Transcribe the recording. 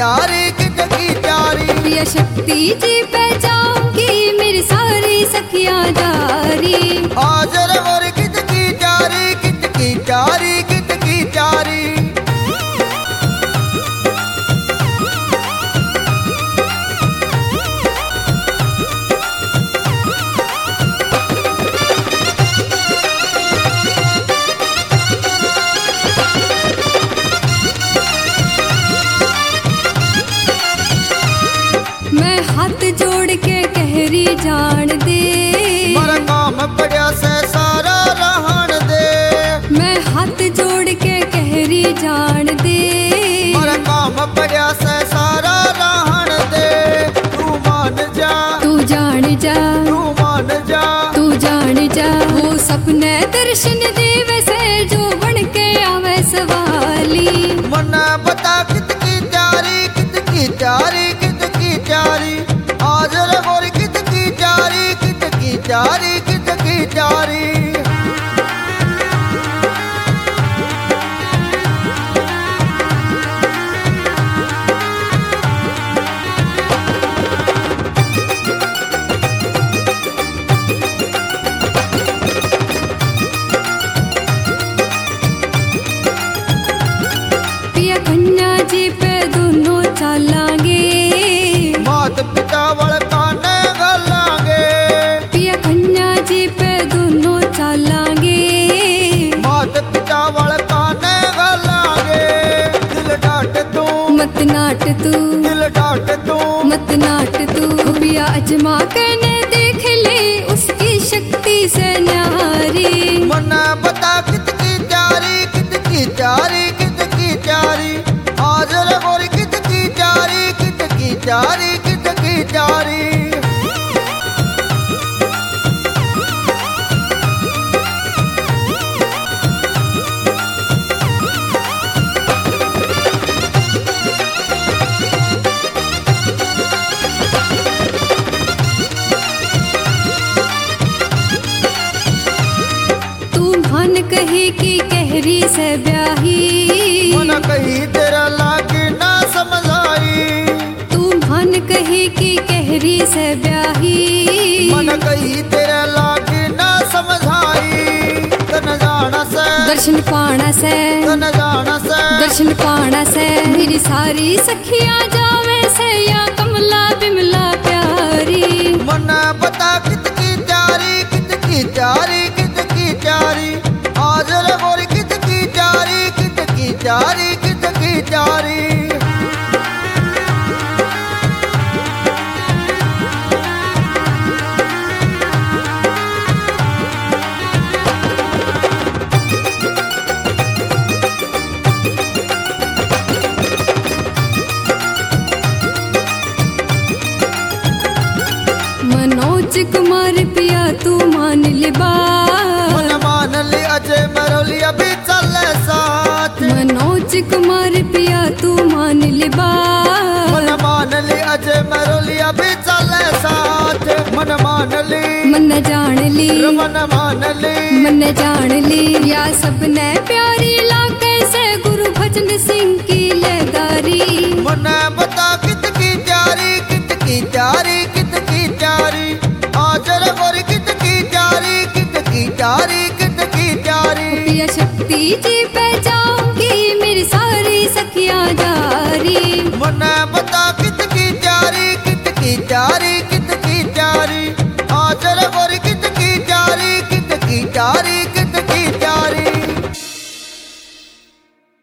चारी की चारी। प्रिया शक्ति जी पे जाऊंगी मेरी सारी सखियां जारी। आज रे मोर की चारी की चारी की चारी। मैं हाथ जोड़ के कहरी जान दे, मरा काम पड़िया से सारा रहन दे। मैं हाथ जोड़ के कहरी जान दे, मरा काम पड़िया से सारा रहन दे। तू मान जा, तू जान जा, तू मान जा, तू जान जा। वो सपने दर्शन देवे से जो बन के आवे सवाली। मना बता कितकी चारी की चारी की चारी। आज रे मोर की चारी की चारी की चारी। पिया कन्या जी पे दोनों चलांगे, मात पिता वाले काने गलांगे। पिया कन्या जी पे दोनों चलांगे, मात पिता वाले काने गलांगे। दिल डांट तू, मत नाट तू, दिल डांट तू, मत नाट तू। पिया अजमा करने देख ले उसकी शक्ति से न्यारी। मना बता कितकी चारी की चारी की चारी। आज रे मोर की चारी की चारी की चारी। तू मान कही कि कहरी से ब्याही, मन कही तेरा लागे ना समझ आई। तू मान कही कि कहरी से ब्याही। मन कही तेरा लागे ना समझ आई। तन जाना से, दर्शन पाना से, तन जाना से, दर्शन पाना से मेरी सारी सखियां जावे से या कमला बिमला प्यारी। मना बता कितकी चारी की चारी। आज रे मोर की चारी की चारी। मनोज कुमार पिया तू मान ले बात। मन मान ले अजय मरोली अभी चले साथ। मनोज कुमार पिया तू मान ले बात। मन मान ले अजय मरोली अभी चले साथ। मन मान ले, मन जान ली, मन मान ले, मन जान ली। या सबने प्यारी लाके से गुरु भजन सिंह की लेदारी। मन बता कितकी चारी की चारी। आज रे मोर की चारी की चारी। पिया शक्ति जी पे जा